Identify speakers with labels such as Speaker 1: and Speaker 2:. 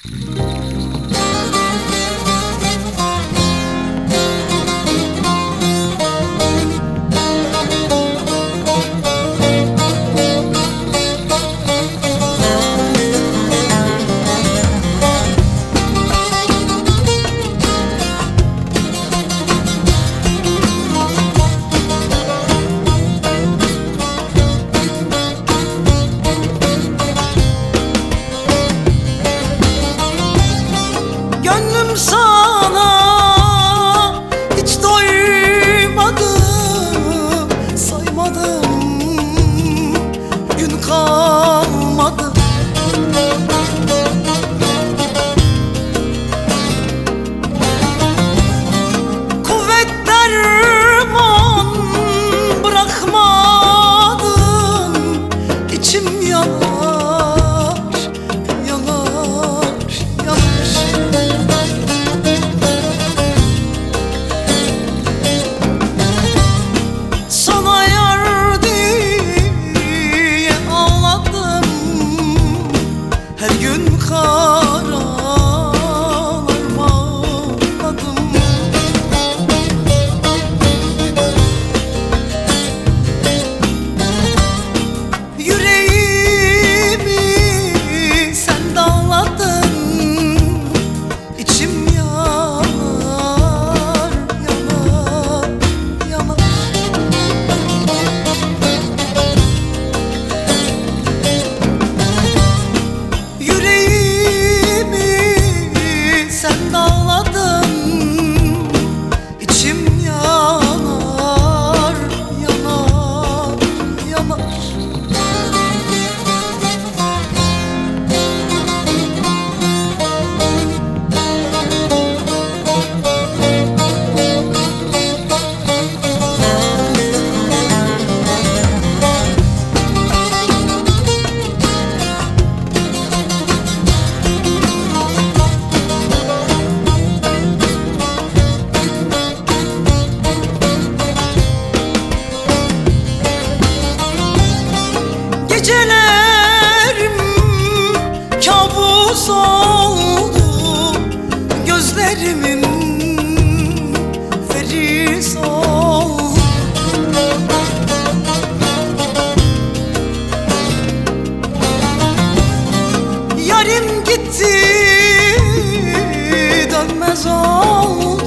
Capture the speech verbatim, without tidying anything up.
Speaker 1: Gönlüm sana hiç doymadı, saymadım gün kalmadı. Kuvvet derman bırakmadın, içim yanar, yanar, yanar. Sana yar diye ağladım, her gün karalar bağladım. Yüreğimi sen dağladın, içim yanar, yanar, yanar. Yüreğimi sen dağladın, içim yanar, yanar, yanar. Gecelerim kabus oldu, gözlerimin feris oldu. Yarim gitti, dönmez oldu.